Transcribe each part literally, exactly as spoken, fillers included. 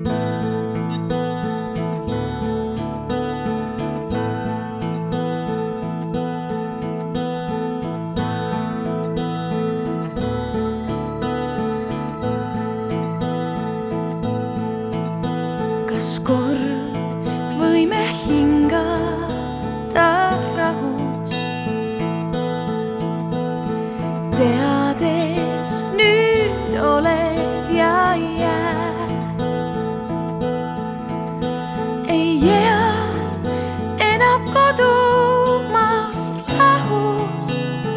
Kas kord võime hingata rahus, teades nüüd oled ja jääd. Ei jää enam kodumaast lahus,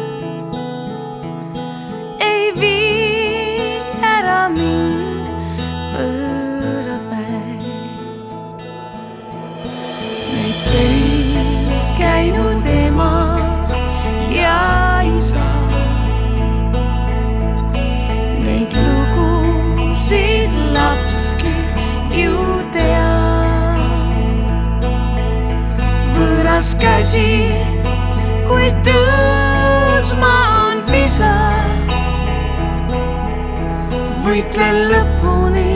ei vii ära mind võõrad väed. Neid teid käinud ema ja isa, neid lugusid lapski ju teab. Võõras käsi, kui tõusma on pisa, võitle lõpuni.